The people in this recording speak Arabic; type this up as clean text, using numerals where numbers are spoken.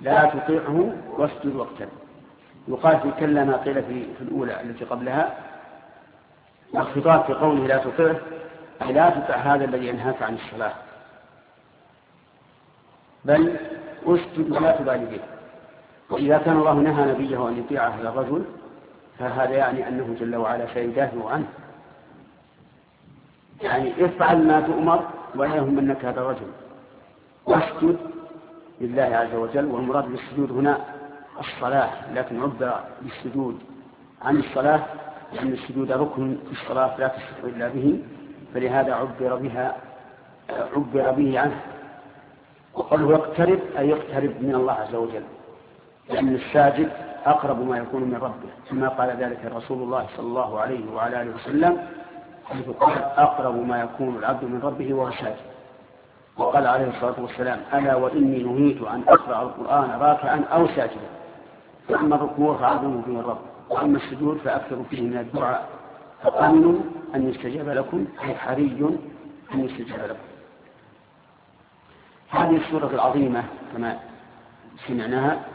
لا تطيعه واسجد واقترب. يقال في كلا ما قيل في الأولى التي قبلها. الخطاب في قوله لا تطيعه أي لا تطع هذا الذي ينهاك عن الصلاة، بل اسجد ولا تبالي به. وإذا كان الله نهى نبيه أن يطيع هذا الرجل فهذا يعني أنه جل وعلا سيدافع عنه، يعني افعل ما تؤمر ولا يهمنك هذا الرجل، واسجد لله عز وجل. والمراد بالسجود هنا الصلاة، لكن عبر بالسجود عن الصلاة لأن السجود ركن في الصلاة لا تصح إلا به، فلهذا عبر به عنه. وقالوا يقترب أي يقترب من الله عز وجل، لأن الساجد أقرب ما يكون من ربه، كما قال ذلك رسول الله صلى الله عليه وعلى آله وسلم حيث قال أقرب ما يكون العبد من ربه وهو ساجد. وقال عليه الصلاة والسلام ألا وإني نهيت أن أقرأ القرآن راكعا أو ساجدا، فأما الركوع فعظموا فيه الرب، وأما السجود فأكثروا فيه من الدعاء، فآمنوا أن يستجاب لكم، أي حري أن يستجاب لكم. هذه السورة العظيمة كما سمعناها